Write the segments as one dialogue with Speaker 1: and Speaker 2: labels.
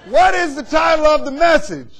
Speaker 1: What is the title of the message?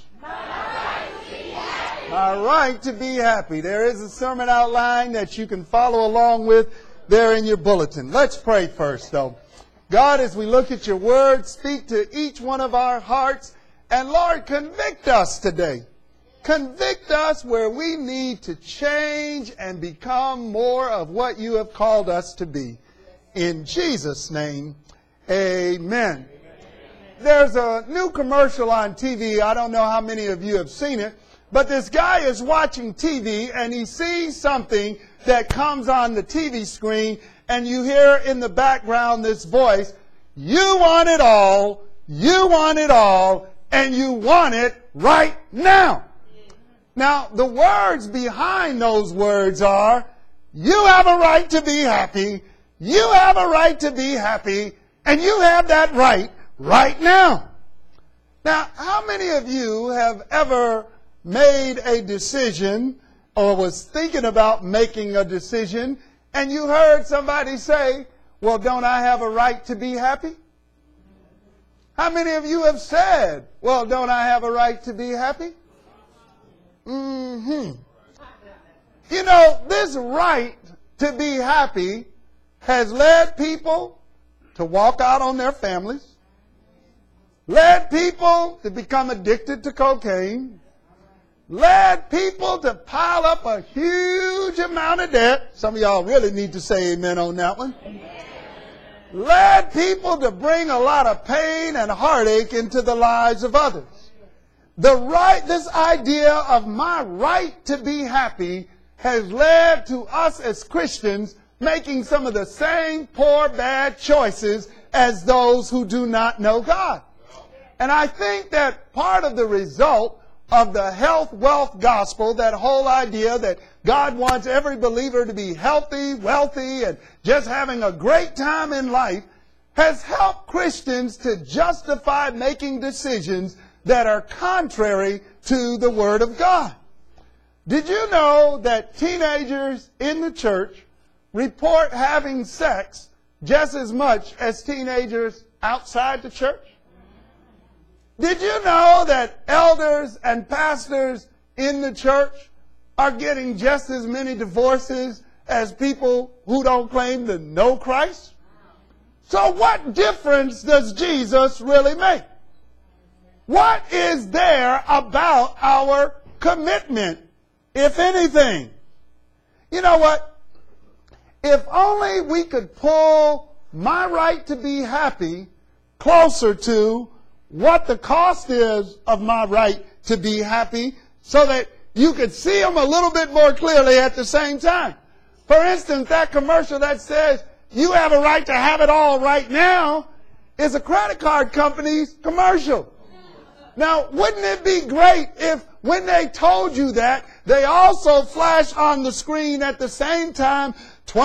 Speaker 1: My right to be happy. There is a sermon outline that you can follow along with there in your bulletin. Let's pray first, though. God, as we look at your word, speak to each one of our hearts. And Lord, convict us today. Convict us where we need to change and become more of what you have called us to be. In Jesus' name, amen. There's a new commercial on TV. I don't know how many of you have seen it. But this guy is watching TV and he sees something that comes on the TV screen, and you hear in the background this voice, "You want it all, you want it all, and you want it right now." Now, the words behind those words are, you have a right to be happy, you have a right to be happy, and you have that right now. Now, how many of you have ever made a decision or was thinking about making a decision and you heard somebody say, "Well, don't I have a right to be happy?" How many of you have said, "Well, don't I have a right to be happy?" You know, this right to be happy has led people to walk out on their families, led people to become addicted to cocaine, led people to pile up a huge amount of debt. Some of y'all really need to say amen on that one. Led people to bring a lot of pain and heartache into the lives of others. This idea of my right to be happy has led to us as Christians making some of the same poor, bad choices as those who do not know God. And I think that part of the result of the health, wealth gospel, that whole idea that God wants every believer to be healthy, wealthy, and just having a great time in life, has helped Christians to justify making decisions that are contrary to the Word of God. Did you know that teenagers in the church report having sex just as much as teenagers outside the church? Did you know that elders and pastors in the church are getting just as many divorces as people who don't claim to know Christ? So what difference does Jesus really make? What is there about our commitment, if anything? You know what? If only we could pull my right to be happy closer to what the cost is of my right to be happy, so that you could see them a little bit more clearly at the same time. For instance, that commercial that says, "You have a right to have it all right now," is a credit card company's commercial. Now, wouldn't it be great if when they told you that, they also flash on the screen at the same time,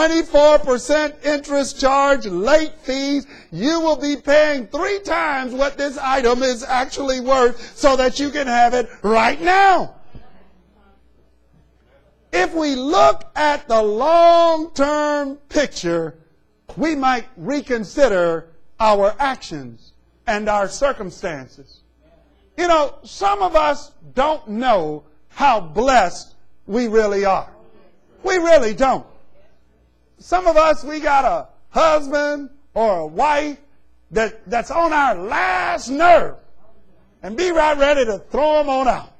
Speaker 1: 24% interest charge, late fees, you will be paying 3 times what this item is actually worth so that you can have it right now. If we look at the long-term picture, we might reconsider our actions and our circumstances. You know, some of us don't know how blessed we really are. We really don't. Some of us, we got a husband or a wife that's on our last nerve and be right ready to throw them on out.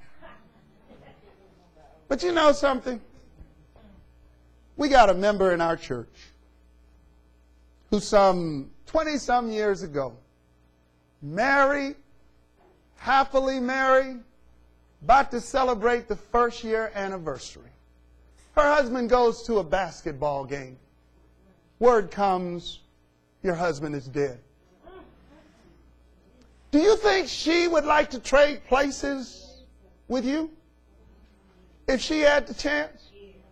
Speaker 1: But you know something? We got a member in our church who some 20-some years ago married, happily married, about to celebrate the first-year anniversary. Her husband goes to a basketball game. Word comes, your husband is dead. Do you think she would like to trade places with you if she had the chance?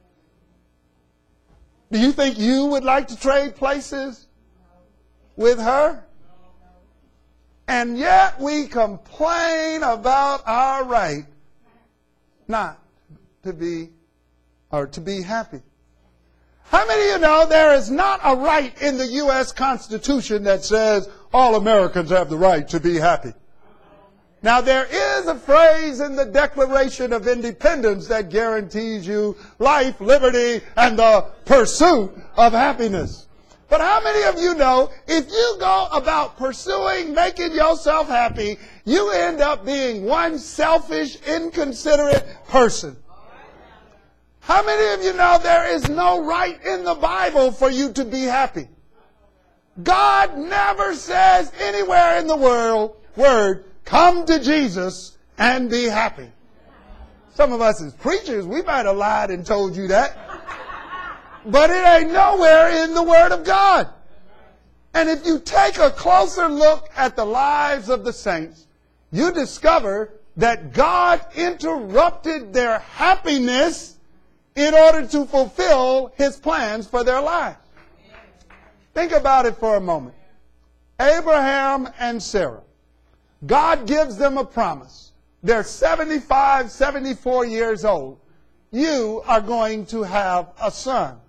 Speaker 1: Do you think you would like to trade places with her? And yet we complain about our right not to be, or to be happy. How many of you know there is not a right in the U.S. Constitution that says all Americans have the right to be happy? Now, there is a phrase in the Declaration of Independence that guarantees you life, liberty, and the pursuit of happiness. But how many of you know if you go about pursuing making yourself happy, you end up being one selfish, inconsiderate person? How many of you know there is no right in the Bible for you to be happy? God never says anywhere in the word, come to Jesus and be happy. Some of us as preachers, we might have lied and told you that. But it ain't nowhere in the Word of God. And if you take a closer look at the lives of the saints, you discover that God interrupted their happiness in order to fulfill His plans for their lives. Think about it for a moment. Abraham and Sarah. God gives them a promise. They're 75, 74 years old. You are going to have a son.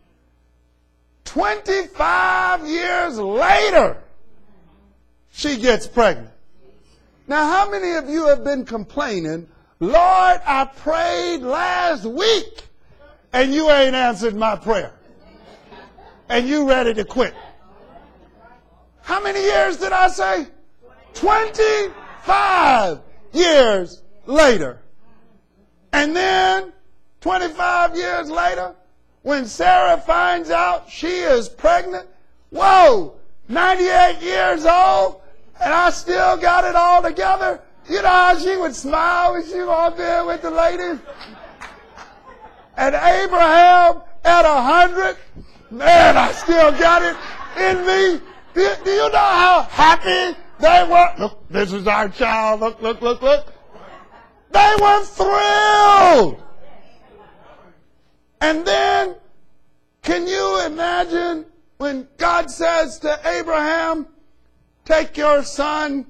Speaker 1: 25 years later, she gets pregnant. Now, how many of you have been complaining, Lord, I prayed last week, and you ain't answered my prayer, and you ready to quit? How many years did I say? 25 years later. And then 25 years later, when Sarah finds out she is pregnant, whoa, 98 years old, and I still got it all together. You know how she would smile when she walked in with the ladies? And Abraham at 100, man, I still got it in me. Do you know how happy they were? Look, this is our child. Look, look, look, look. They were thrilled. And then, can you imagine when God says to Abraham, take your son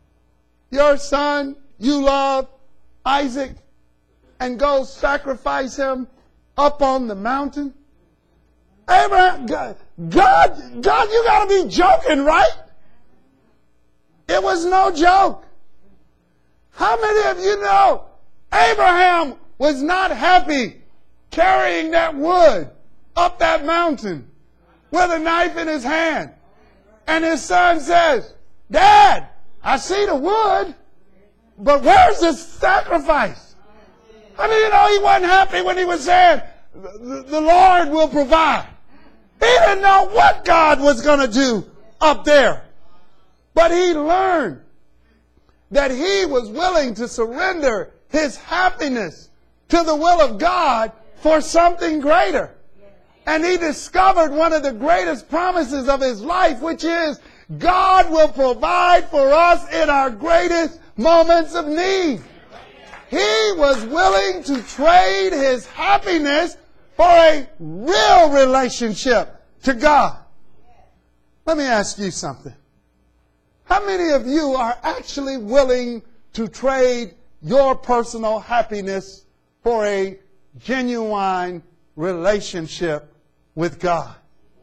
Speaker 1: you love, Isaac, and go sacrifice him up on the mountain? Abraham, God, you got to be joking, right? It was no joke. How many of you know Abraham was not happy carrying that wood up that mountain with a knife in his hand? And his son says, Dad, I see the wood, but where's the sacrifice? I mean, you know, he wasn't happy when he was saying, the Lord will provide. He didn't know what God was going to do up there. But he learned that he was willing to surrender his happiness to the will of God for something greater. And he discovered one of the greatest promises of his life, which is God will provide for us in our greatest moments of need. He was willing to trade his happiness for a real relationship to God. Let me ask you something. How many of you are actually willing to trade your personal happiness for a genuine relationship with God?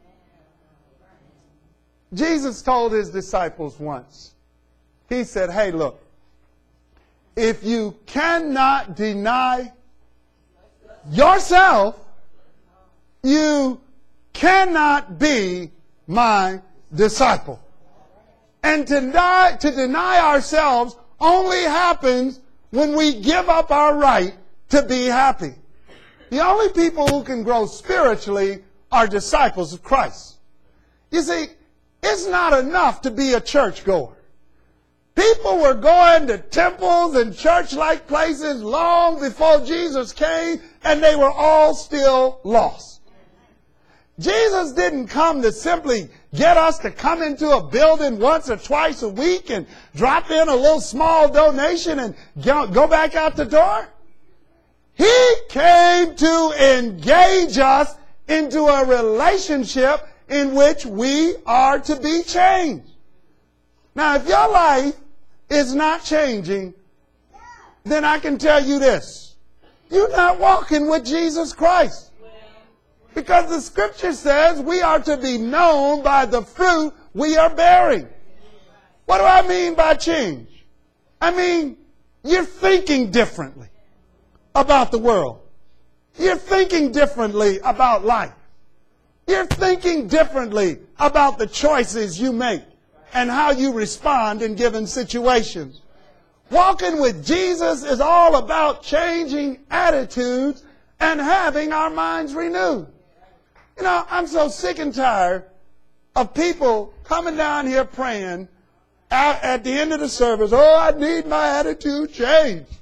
Speaker 1: Jesus told his disciples once, he said, hey, look, if you cannot deny yourself, you cannot be my disciple. And to deny ourselves only happens when we give up our right to be happy. The only people who can grow spiritually are disciples of Christ. You see, it's not enough to be a churchgoer. People were going to temples and church-like places long before Jesus came, and they were all still lost. Jesus didn't come to simply get us to come into a building once or twice a week and drop in a little small donation and go back out the door. He came to engage us into a relationship in which we are to be changed. Now, if your life is not changing, then I can tell you this. You're not walking with Jesus Christ. Because the scripture says we are to be known by the fruit we are bearing. What do I mean by change? I mean, you're thinking differently about the world. You're thinking differently about life. You're thinking differently about the choices you make and how you respond in given situations. Walking with Jesus is all about changing attitudes and having our minds renewed. You know, I'm so sick and tired of people coming down here praying at the end of the service, oh, I need my attitude changed.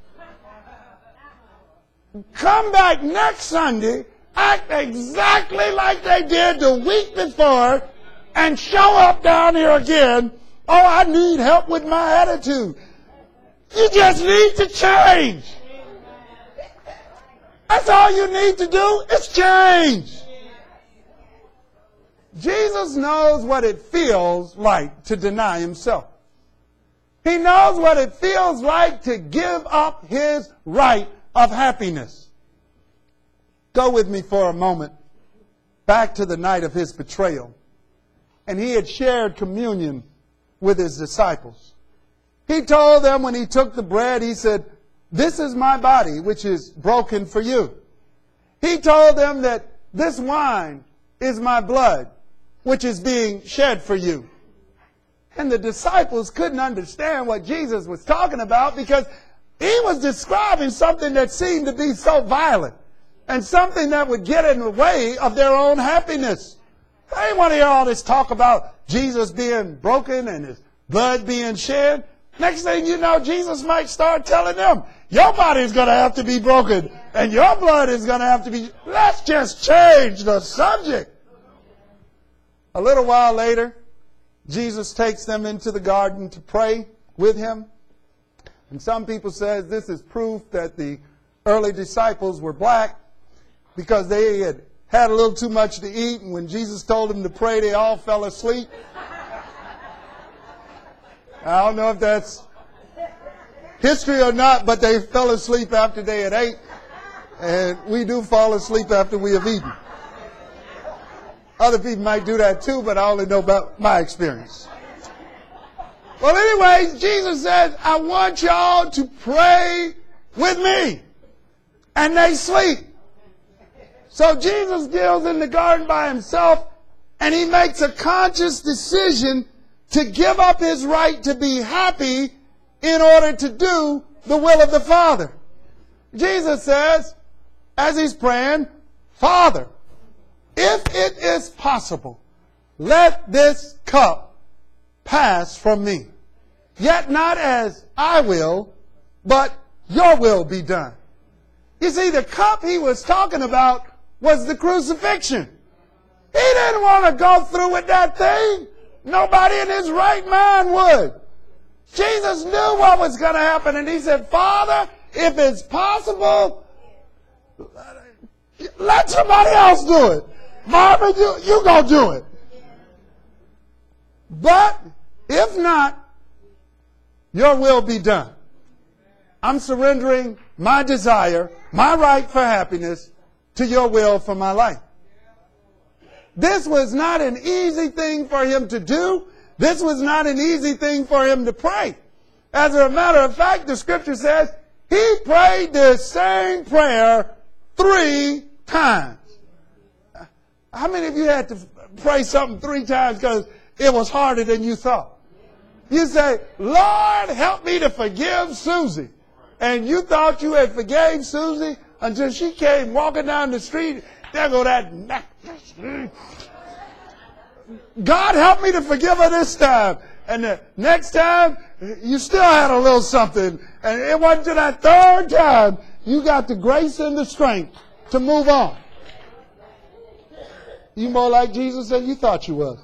Speaker 1: Come back next Sunday, act exactly like they did the week before, and show up down here again, oh, I need help with my attitude. You just need to change. That's all you need to do is change. Jesus knows what it feels like to deny himself. He knows what it feels like to give up his right of happiness. Go with me for a moment back to the night of his betrayal. And he had shared communion with his disciples. He told them when he took the bread, he said, this is my body, which is broken for you. He told them that this wine is my blood, which is being shed for you. And the disciples couldn't understand what Jesus was talking about because he was describing something that seemed to be so violent and something that would get in the way of their own happiness. I didn't want to hear all this talk about Jesus being broken and his blood being shed. Next thing you know, Jesus might start telling them, your body is going to have to be broken and your blood is going to have to be... Let's just change the subject. A little while later, Jesus takes them into the garden to pray with him. And some people say this is proof that the early disciples were black because they had had a little too much to eat, and when Jesus told them to pray, they all fell asleep. I don't know if that's history or not, but they fell asleep after they had ate, and we do fall asleep after we have eaten. Other people might do that too, but I only know about my experience. Well, anyways, Jesus says, I want y'all to pray with me. And they sleep. So Jesus deals in the garden by himself, and he makes a conscious decision to give up his right to be happy in order to do the will of the Father. Jesus says, as he's praying, Father, if it is possible, let this cup pass from me. Yet not as I will, but your will be done. You see, the cup he was talking about was the crucifixion. He didn't want to go through with that thing. Nobody in his right mind would. Jesus knew what was going to happen, and he said, Father, if it's possible, let somebody else do it. Marvin, you go do it. But if not, your will be done. I'm surrendering my desire, my right for happiness, to your will for my life. This was not an easy thing for him to do. This was not an easy thing for him to pray. As a matter of fact, the scripture says he prayed the same prayer 3 times. How many of you had to pray something 3 times because it was harder than you thought? You say, Lord, help me to forgive Susie. And you thought you had forgave Susie until she came walking down the street. There go that. God, help me to forgive her this time. And the next time, you still had a little something. And it wasn't until that 3rd time you got the grace and the strength to move on. You more like Jesus than you thought you was.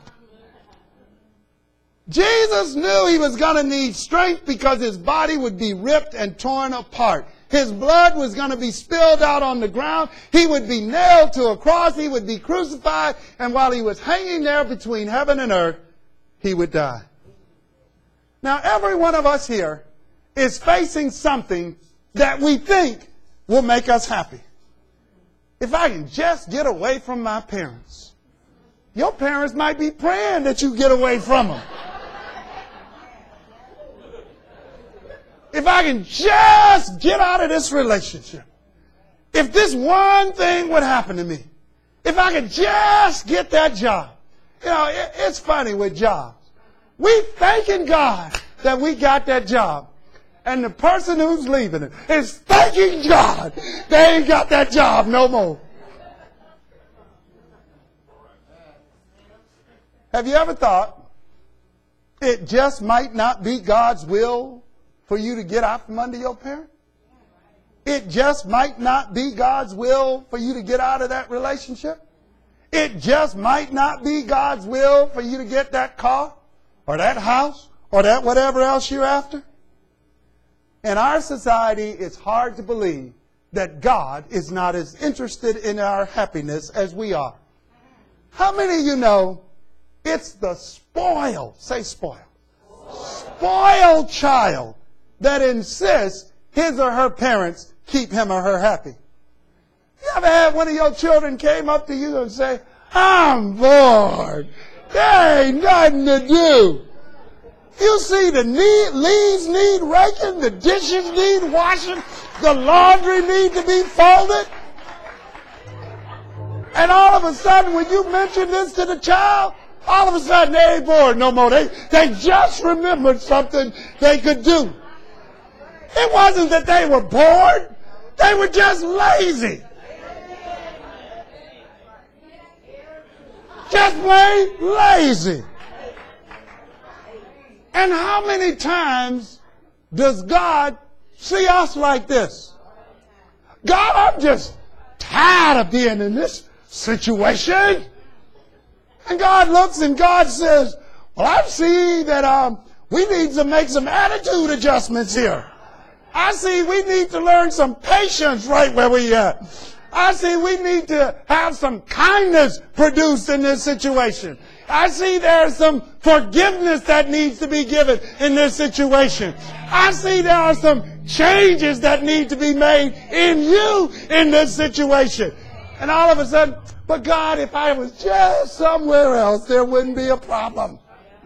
Speaker 1: Jesus knew he was going to need strength because his body would be ripped and torn apart. His blood was going to be spilled out on the ground. He would be nailed to a cross. He would be crucified. And while he was hanging there between heaven and earth, he would die. Now, every one of us here is facing something that we think will make us happy. If I can just get away from my parents. Your parents might be praying that you get away from them. if I can just get out of this relationship, if this one thing would happen to me, if I could just get that job. You know, it's funny with jobs. We thanking God that we got that job. And the person who's leaving it is thanking God they ain't got that job no more. Have you ever thought it just might not be God's will for you to get out from under your parent? It just might not be God's will for you to get out of that relationship? It just might not be God's will for you to get that car or that house or that whatever else you're after? In our society, it's hard to believe that God is not as interested in our happiness as we are. How many of you know it's the spoiled, say spoiled, spoiled child that insists his or her parents keep him or her happy? You ever had one of your children came up to you and say, I'm bored. There ain't nothing to do. You see the leaves need raking, the dishes need washing, the laundry need to be folded. And all of a sudden when you mention this to the child, all of a sudden they ain't bored no more. They just remembered something they could do. It wasn't that they were bored. They were just lazy. Just plain lazy. And how many times does God see us like this? God, I'm just tired of being in this situation. And God looks and God says, well, I see that we need to make some attitude adjustments here. I see we need to learn some patience right where we at. I see we need to have some kindness produced in this situation. I see there's some forgiveness that needs to be given in this situation. I see there are some changes that need to be made in you in this situation. And all of a sudden, but God, if I was just somewhere else, there wouldn't be a problem.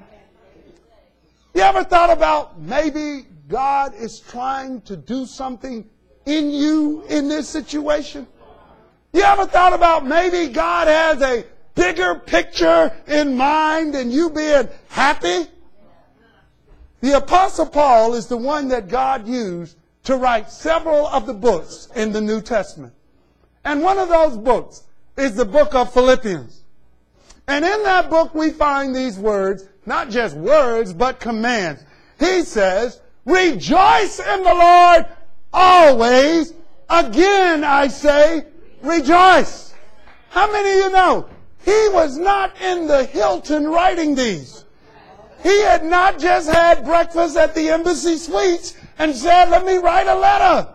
Speaker 1: You ever thought about maybe God is trying to do something in you in this situation? You ever thought about maybe God has a bigger picture in mind than you being happy? The Apostle Paul is the one that God used to write several of the books in the New Testament. And one of those books is the book of Philippians. And in that book we find these words, not just words, but commands. He says, rejoice in the Lord always. Again, I say, rejoice. How many of you know he was not in the Hilton writing these? He had not just had breakfast at the Embassy Suites and said, let me write a letter.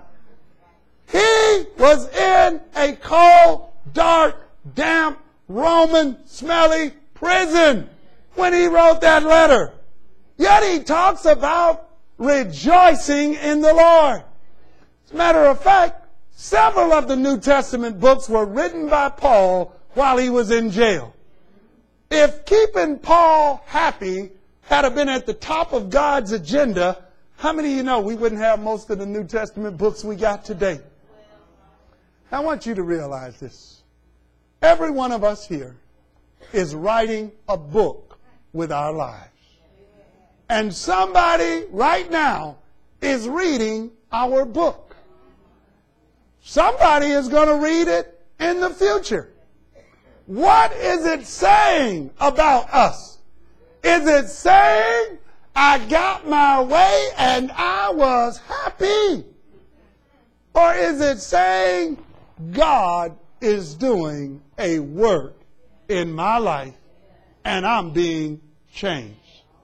Speaker 1: He was in a cold, dark, damp, Roman, smelly prison when he wrote that letter. Yet he talks about rejoicing in the Lord. As a matter of fact, several of the New Testament books were written by Paul while he was in jail. If keeping Paul happy had been at the top of God's agenda, how many of you know we wouldn't have most of the New Testament books we got today? I want you to realize this. Every one of us here is writing a book with our lives. And somebody right now is reading our book. Somebody is going to read it in the future. What is it saying about us? Is it saying, I got my way and I was happy? Or is it saying, God is doing a work in my life and I'm being changed?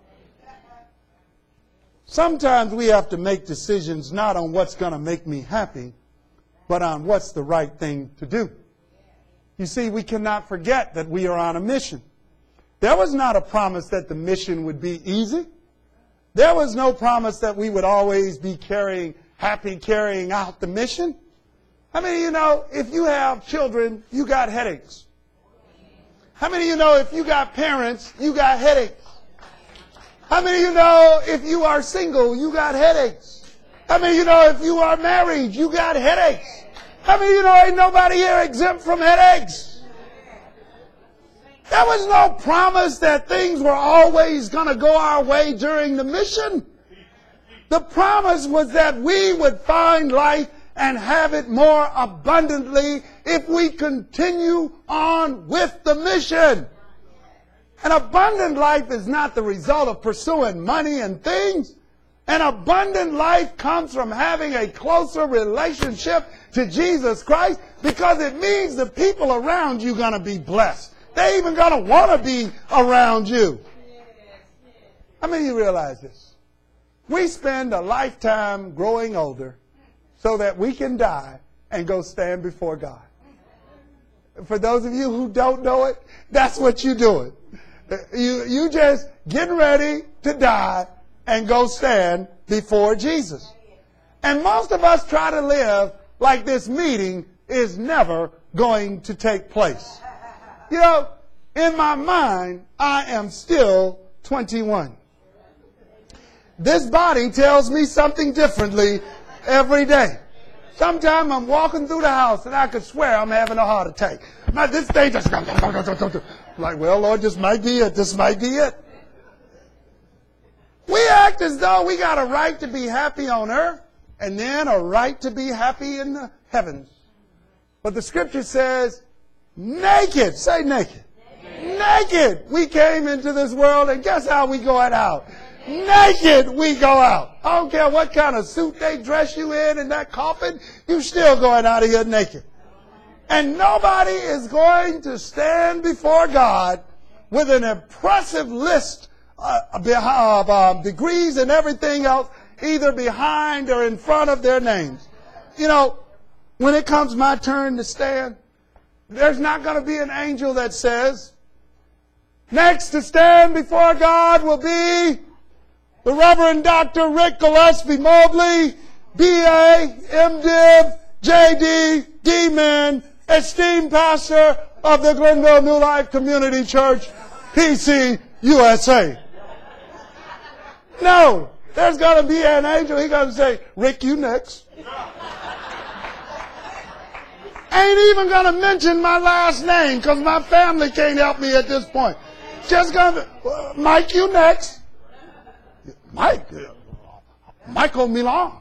Speaker 1: Sometimes we have to make decisions not on what's going to make me happy, but on what's the right thing to do. You see, we cannot forget that we are on a mission. There was not a promise that the mission would be easy. There was no promise that we would always be carrying out the mission. How many of you know if you have children, you got headaches? How many of you know if you got parents, you got headaches? How many of you know if you are single, you got headaches? I mean, if you are married, you got headaches. I mean, ain't nobody here exempt from headaches. There was no promise that things were always going to go our way during the mission. The promise was that we would find life and have it more abundantly if we continue on with the mission. An abundant life is not the result of pursuing money and things. An abundant life comes from having a closer relationship to Jesus Christ, because it means the people around you are going to be blessed. They're even going to want to be around you. I mean, you realize this. We spend a lifetime growing older so that we can die and go stand before God. For those of you who don't know it, that's what you're doing. You just getting ready to die and go stand before Jesus. And most of us try to live like this meeting is never going to take place. In my mind, I am still 21. This body tells me something differently every day. Sometimes I'm walking through the house and I could swear I'm having a heart attack. This thing just like, well, Lord, this might be it. This might be it. We act as though we got a right to be happy on earth and then a right to be happy in the heavens. But the scripture says, naked, say naked. Naked we came into this world, and guess how we go out? Naked we go out. I don't care what kind of suit they dress you in that coffin, you still going out of here naked. And nobody is going to stand before God with an impressive list of degrees and everything else, either behind or in front of their names. When it comes my turn to stand, there's not going to be an angel that says, next to stand before God will be the Reverend Dr. Rick Gillespie Mobley, B.A., M.Div., J.D., D-Man, esteemed pastor of the Glenville New Life Community Church, PC, USA. No, there's going to be an angel. He's going to say, Rick, you next. Ain't even going to mention my last name because my family can't help me at this point. Just going to, Mike, you next. Michael Milan.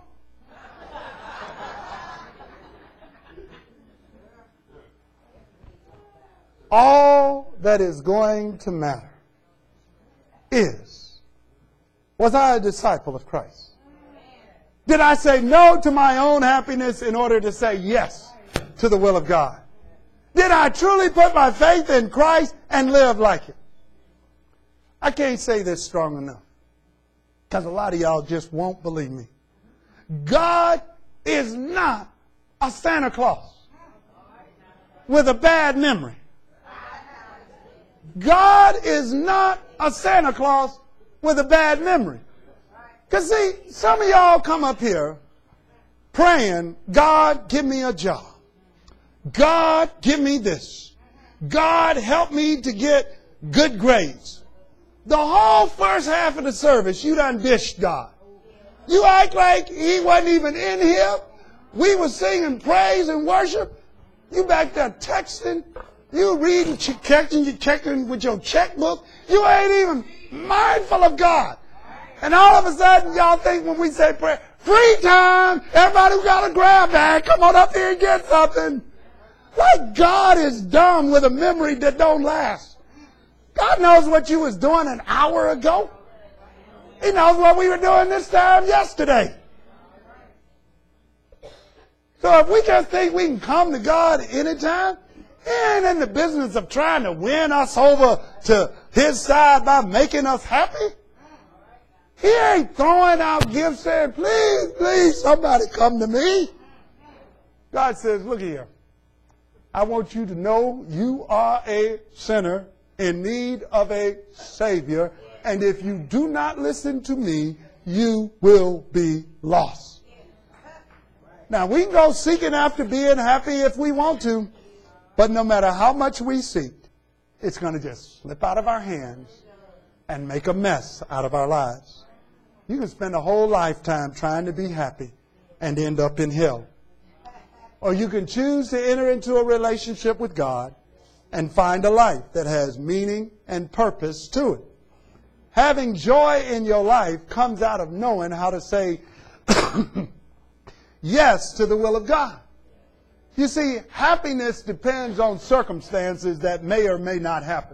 Speaker 1: All that is going to matter is, was I a disciple of Christ? Did I say no to my own happiness in order to say yes to the will of God? Did I truly put my faith in Christ and live like it? I can't say this strong enough, because a lot of y'all just won't believe me. God is not a Santa Claus with a bad memory. God is not a Santa Claus with a bad memory. Because see, some of y'all come up here praying, God, give me a job. God, give me this. God, help me to get good grades. The whole first half of the service, you done dished God. You act like he wasn't even in here. We were singing praise and worship. You back there texting. You reading, checking with your checkbook. You ain't even mindful of God. And all of a sudden, y'all think when we say prayer, free time, everybody who got a grab bag, come on up here and get something. Like God is dumb with a memory that don't last. God knows what you was doing an hour ago. He knows what we were doing this time yesterday. So if we just think we can come to God anytime, he ain't in the business of trying to win us over to his side by making us happy. He ain't throwing out gifts saying, please, please, somebody come to me. God says, look here. I want you to know you are a sinner in need of a Savior. And if you do not listen to me, you will be lost. Now, we can go seeking after being happy if we want to. But no matter how much we seek, it's going to just slip out of our hands and make a mess out of our lives. You can spend a whole lifetime trying to be happy, and end up in hell. Or you can choose to enter into a relationship with God and find a life that has meaning and purpose to it. Having joy in your life comes out of knowing how to say yes to the will of God. You see, happiness depends on circumstances that may or may not happen.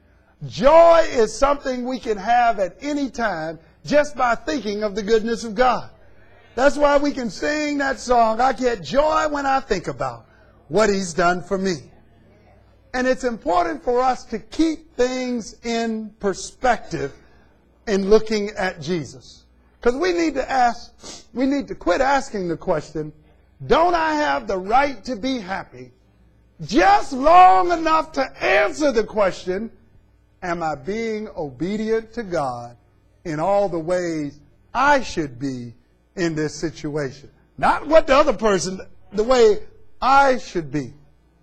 Speaker 1: Joy is something we can have at any time just by thinking of the goodness of God. That's why we can sing that song, I get joy when I think about what He's done for me. And it's important for us to keep things in perspective in looking at Jesus. Because we need to quit asking the question, don't I have the right to be happy? Just long enough to answer the question, am I being obedient to God in all the ways I should be in this situation? Not what the other person, the way I should be.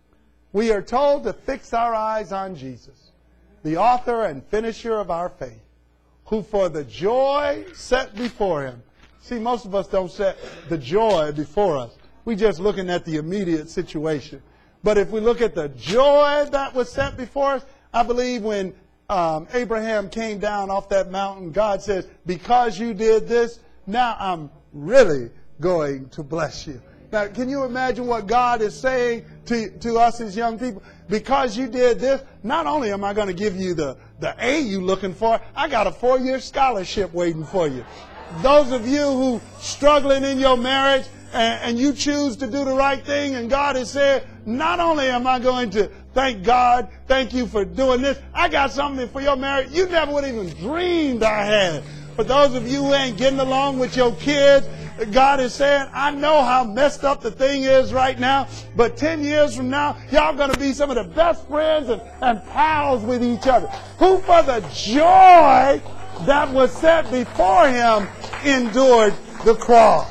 Speaker 1: We are told to fix our eyes on Jesus, the author and finisher of our faith, who for the joy set before Him. See, most of us don't set the joy before us. We're just looking at the immediate situation. But if we look at the joy that was set before us, I believe when Abraham came down off that mountain, God says, because you did this, now I'm really going to bless you. Now, can you imagine what God is saying to us as young people? Because you did this, not only am I going to give you the A you're looking for, I got a 4-year scholarship waiting for you. Those of you who struggling in your marriage and you choose to do the right thing, and God has said, not only am I going to thank God, thank you for doing this, I got something for your marriage you never would even dreamed I had. For those of you who ain't getting along with your kids, God is saying, I know how messed up the thing is right now, but 10 years from now, y'all going to be some of the best friends and pals with each other. Who for the joy that was set before Him endured the cross.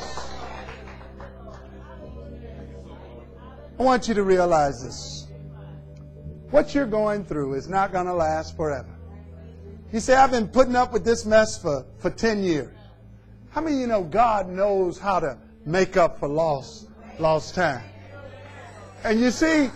Speaker 1: I want you to realize this. What you're going through is not going to last forever. You say, I've been putting up with this mess for 10 years. How many of you know God knows how to make up for lost time? And you see,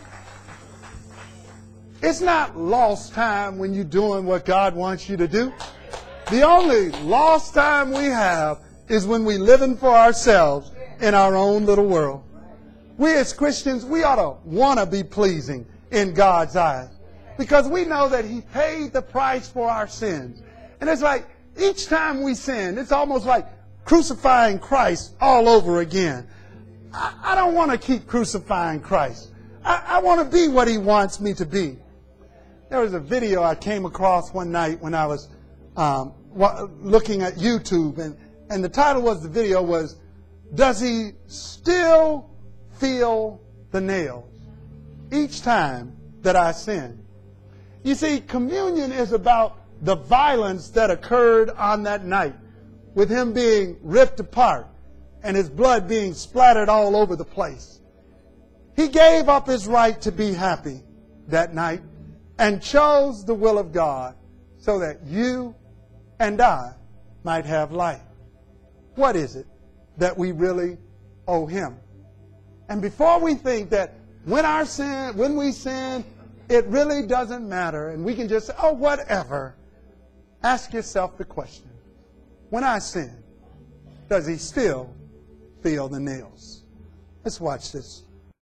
Speaker 1: it's not lost time when you're doing what God wants you to do. The only lost time we have is when we're living for ourselves in our own little world. We as Christians, we ought to want to be pleasing in God's eyes because we know that He paid the price for our sins. And it's like each time we sin, it's almost like crucifying Christ all over again. I don't want to keep crucifying Christ. I want to be what He wants me to be. There was a video I came across one night when I was looking at YouTube, and the title was, the video was, Does He Still Feel the Nails Each Time That I Sin? You see, communion is about the violence that occurred on that night, with Him being ripped apart and His blood being splattered all over the place. He gave up His right to be happy that night and chose the will of God so that you and I might have life. What is it that we really owe Him? And before we think that when we sin, it really doesn't matter and we can just say, oh, whatever, ask yourself the question, when I sin, does He still feel the nails? Let's watch this.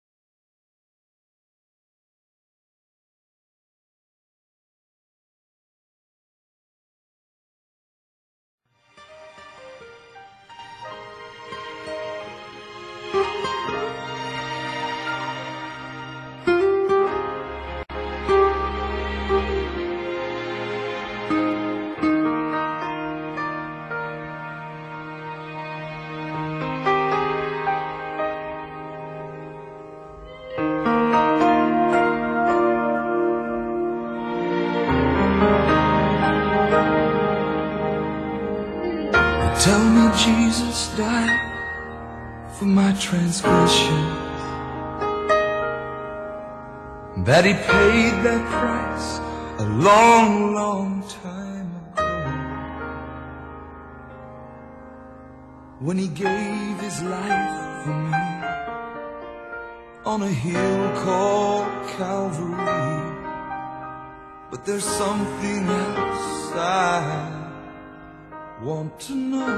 Speaker 2: Tell me Jesus died for my transgression, that He paid that price a long, long time ago. when he gave his life for me on a hill called Calvary. But there's something else I want to know.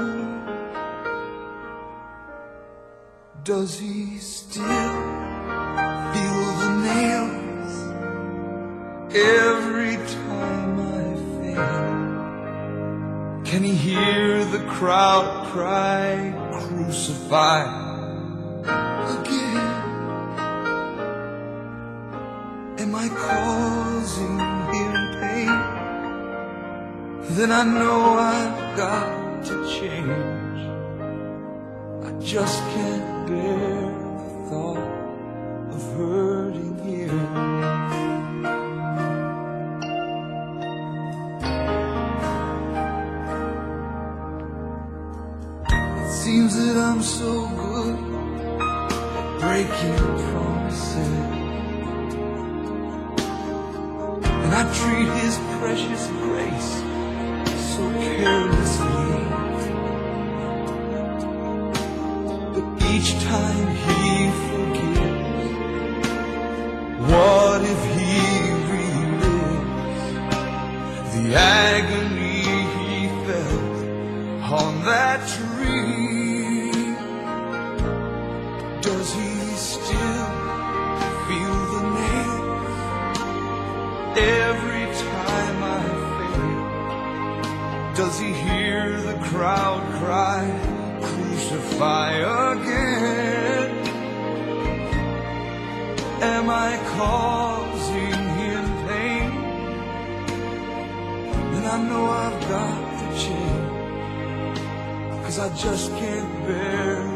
Speaker 2: Does he still feel the nails every time I fail? Can he hear the crowd cry, crucify again? Am I causing him pain? Then I know I've got to change. I just can't bear the thought of hurting him. It seems that I'm so good at breaking promises, and I treat his precious grace so carelessly. But each time he forgives, what if he relives the agony he felt on that tree? Does he still feel the nails every time I fail? Does he hear the crowd cry, crucify again? Am I causing him pain? Then I know I've got to change, 'cause I just can't bear